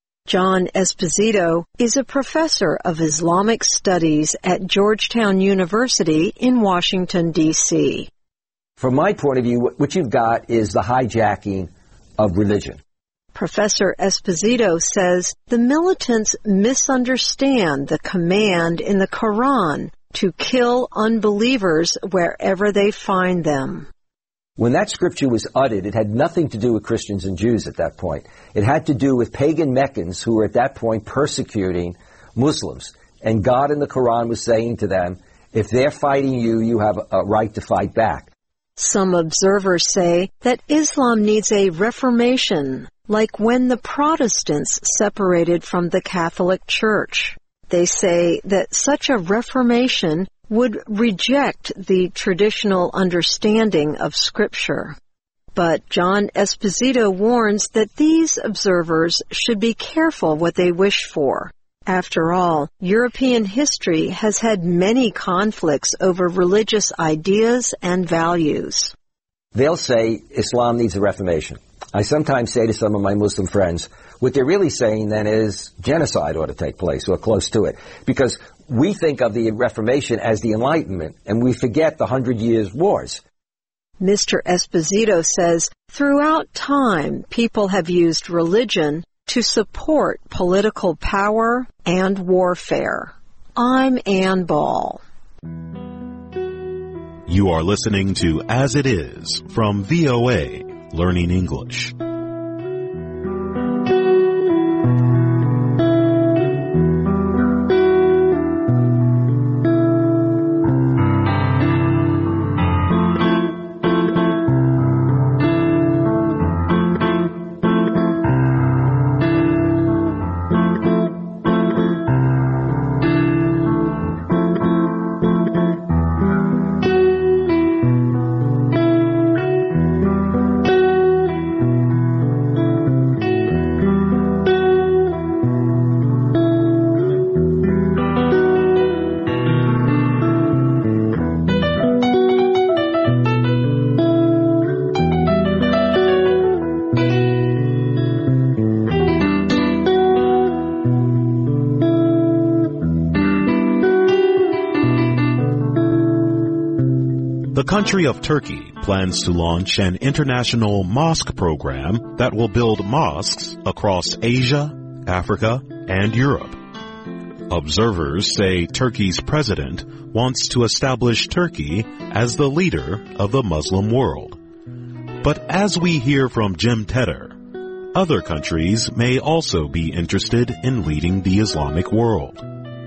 Speaker 24: John Esposito is a professor of Islamic studies at Georgetown University in Washington, D.C.
Speaker 3: From my point of view, what you've got is the hijacking of religion.
Speaker 24: Professor Esposito says the militants misunderstand the command in the Quran to kill unbelievers wherever they find them.
Speaker 3: When that scripture was uttered, it had nothing to do with Christians and Jews at that point. It had to do with pagan Meccans who were at that point persecuting Muslims. And God in the Quran was saying to them, if they're fighting you, you have a right to fight back.
Speaker 24: Some observers say that Islam needs a reformation, like when the Protestants separated from the Catholic Church. They say that such a reformation would reject the traditional understanding of Scripture. But John Esposito warns that these observers should be careful what they wish for. After all, European history has had many conflicts over religious ideas and values.
Speaker 3: They'll say Islam needs a reformation. I sometimes say to some of my Muslim friends, what they're really saying then is genocide ought to take place, or close to it. Because we think of the Reformation as the Enlightenment, and we forget the 100 Years' Wars.
Speaker 24: Mr. Esposito says, throughout time, people have used religion to support political power and warfare. I'm Ann Ball.
Speaker 23: You are listening to As It Is from VOA, Learning English. The country of Turkey plans to launch an international mosque program that will build mosques across Asia, Africa, and Europe. Observers say Turkey's president wants to establish Turkey as the leader of the Muslim world. But as we hear from Jim Tedder, other countries may also be interested in leading the Islamic world.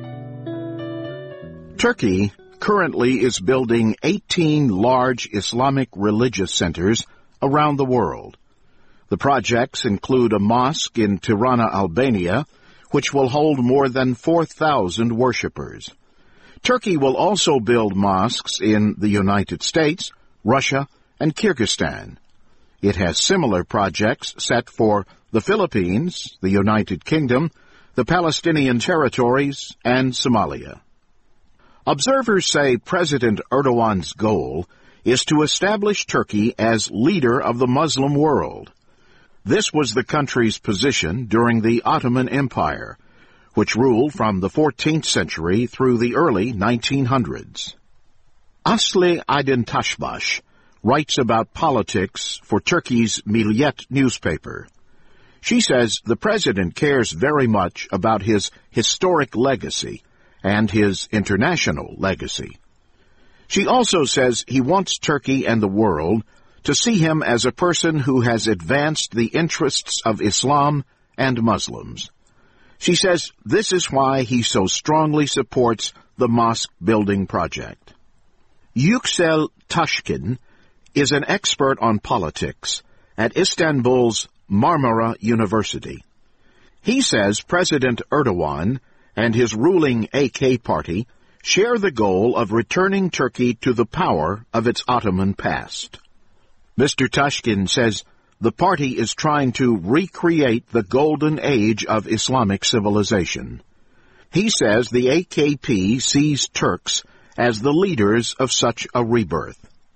Speaker 4: Turkey currently is building 18 large Islamic religious centers around the world. The projects include a mosque in Tirana, Albania, which will hold more than 4,000 worshippers. Turkey will also build mosques in the United States, Russia, and Kyrgyzstan. It has similar projects set for the Philippines, the United Kingdom, the Palestinian territories, and Somalia. Observers say President Erdogan's goal is to establish Turkey as leader of the Muslim world. This was the country's position during the Ottoman Empire, which ruled from the 14th century through the early 1900s. Asli Aydin Tashbash writes about politics for Turkey's Milliyet newspaper. She says the president cares very much about his historic legacy and his international legacy. She also says he wants Turkey and the world to see him as a person who has advanced the interests of Islam and Muslims. She says this is why he so strongly supports the mosque building project. Yüksel Taşkın is an expert on politics at Istanbul's Marmara University. He says President Erdogan and his ruling AK party share the goal of returning Turkey to the power of its Ottoman past. Mr. Tashkin says the party is trying to recreate the golden age of Islamic civilization. He says the AKP sees Turks as the leaders of such a rebirth.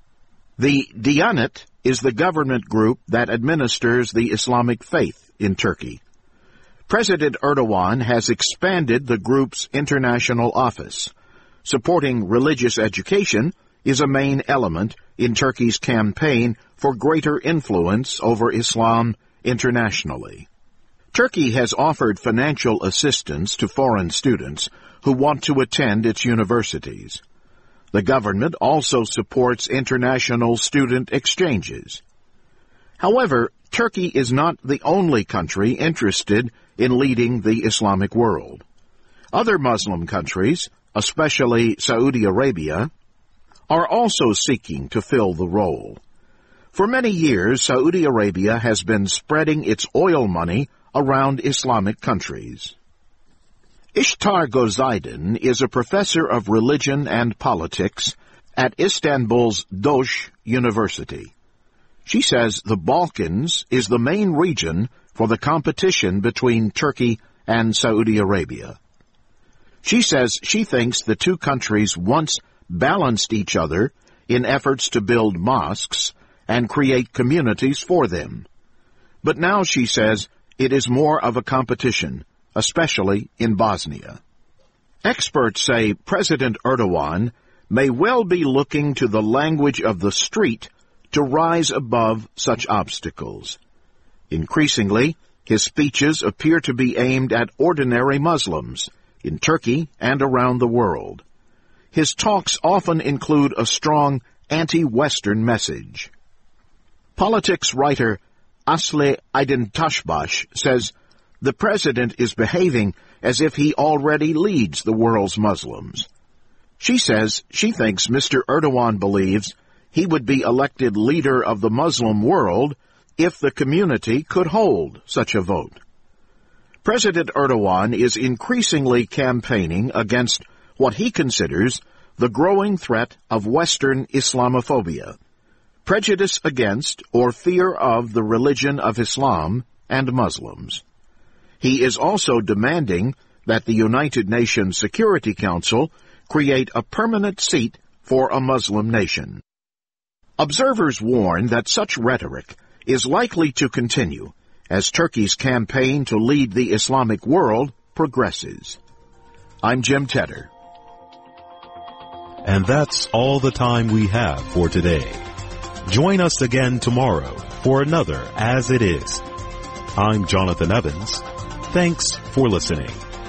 Speaker 4: The Diyanet is the government group that administers the Islamic faith in Turkey. President Erdogan has expanded the group's international office. Supporting religious education is a main element in Turkey's campaign for greater influence over Islam internationally. Turkey has offered financial assistance to foreign students who want to attend its universities. The government also supports international student exchanges. However, Turkey is not the only country interested in leading the Islamic world. Other Muslim countries, especially Saudi Arabia, are also seeking to fill the role. For many years, Saudi Arabia has been spreading its oil money around Islamic countries. Ishtar Gozaydin is a professor of religion and politics at Istanbul's Dosh University. She says the Balkans is the main region for the competition between Turkey and Saudi Arabia. She says she thinks the two countries once balanced each other in efforts to build mosques and create communities for them. But now, she says, it is more of a competition, especially in Bosnia. Experts say President Erdogan may well be looking to the language of the street to rise above such obstacles. Increasingly, his speeches appear to be aimed at ordinary Muslims in Turkey and around the world. His talks often include a strong anti-Western message. Politics writer Asli Aydin-Tashbash says the president is behaving as if he already leads the world's Muslims. She says she thinks Mr. Erdogan believes he would be elected leader of the Muslim world if the community could hold such a vote. President Erdogan is increasingly campaigning against what he considers the growing threat of Western Islamophobia, prejudice against or fear of the religion of Islam and Muslims. He is also demanding that the United Nations Security Council create a permanent seat for a Muslim nation. Observers warn that such rhetoric is likely to continue as Turkey's campaign to lead the Islamic world progresses. I'm Jim Tedder.
Speaker 23: And that's all the time we have for today. Join us again tomorrow for another As It Is. I'm Jonathan Evans. Thanks for listening.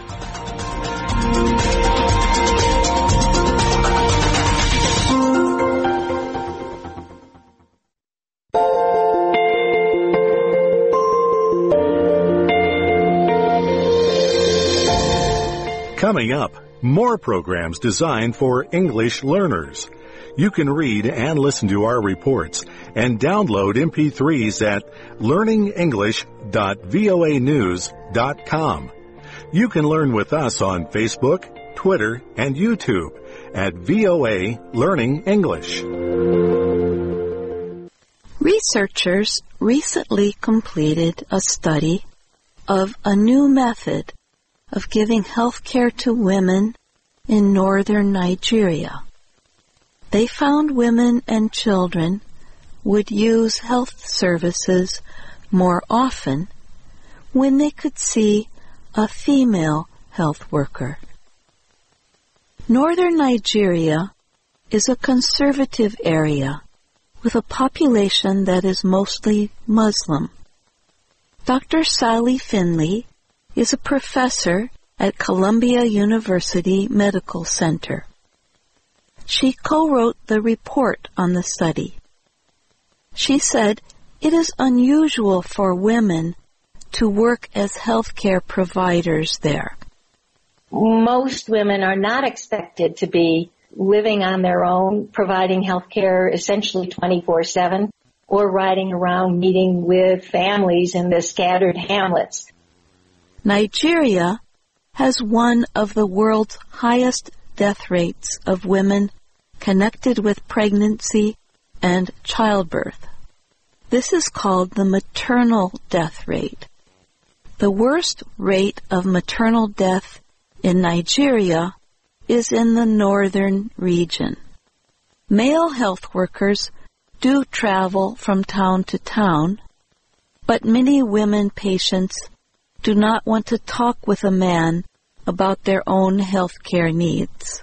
Speaker 22: Coming up, more programs designed for English learners. You can read and listen to our reports and download MP3s at learningenglish.voanews.com. You can learn with us on Facebook, Twitter, and YouTube at VOA Learning English.
Speaker 24: Researchers recently completed a study of a new method of giving health care to women in northern Nigeria. They found women and children would use health services more often when they could see a female health worker. Northern Nigeria is a conservative area with a population that is mostly Muslim. Dr. Sally Finley is a professor at Columbia University Medical Center. She co-wrote the report on the study. She said it is unusual for women to work as healthcare providers there.
Speaker 5: Most women are not expected to be living on their own, providing healthcare essentially 24/7, or riding around meeting with families in the scattered hamlets.
Speaker 6: Nigeria has one of the world's highest death rates of women connected with pregnancy and childbirth. This is called the maternal death rate. The worst rate of maternal death in Nigeria is in the northern region. Male health workers do travel from town to town, but many women patients do not want to talk with a man about their own health care needs.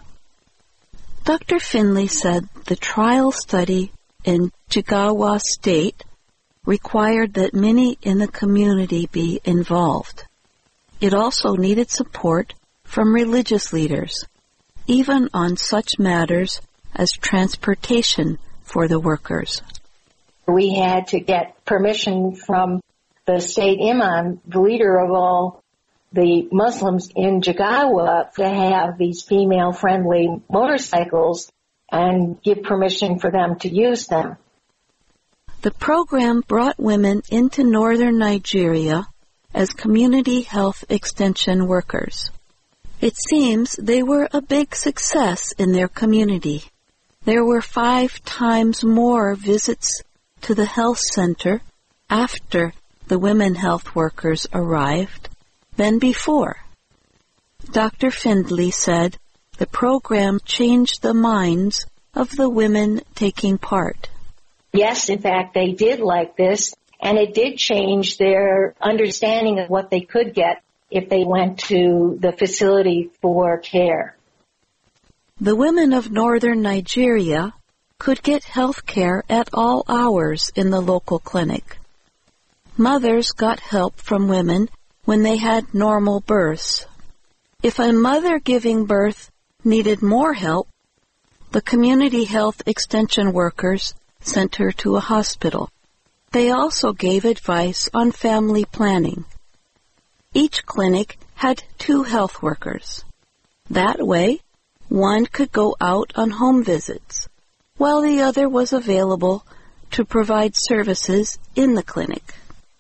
Speaker 6: Dr. Finley said the trial study in Jigawa State required that many in the community be involved. It also needed support from religious leaders, even on such matters as transportation for the workers.
Speaker 5: We had to get permission from the state imam, the leader of all the Muslims in Jigawa, to have these female-friendly motorcycles and give permission for them to use them.
Speaker 6: The program brought women into northern Nigeria as community health extension workers. It seems they were a big success in their community. There were 5 times more visits to the health center after the women health workers arrived than before. Dr. Findley said the program changed the minds of the women taking part.
Speaker 5: Yes, in fact, they did like this, and it did change their understanding of what they could get if they went to the facility for care.
Speaker 6: The women of northern Nigeria could get health care at all hours in the local clinic. Mothers got help from women when they had normal births. If a mother giving birth needed more help, the community health extension workers sent her to a hospital. They also gave advice on family planning. Each clinic had 2 health workers. That way, one could go out on home visits, while the other was available to provide services in the clinic.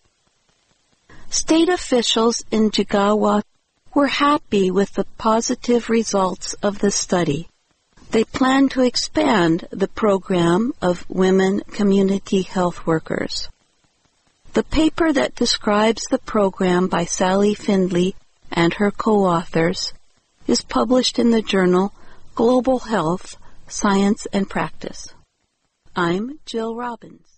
Speaker 6: State officials in Jigawa were happy with the positive results of the study. They plan to expand the program of women community health workers. The paper that describes the program by Sally Findley and her co-authors is published in the journal Global Health, Science and Practice. I'm Jill Robbins.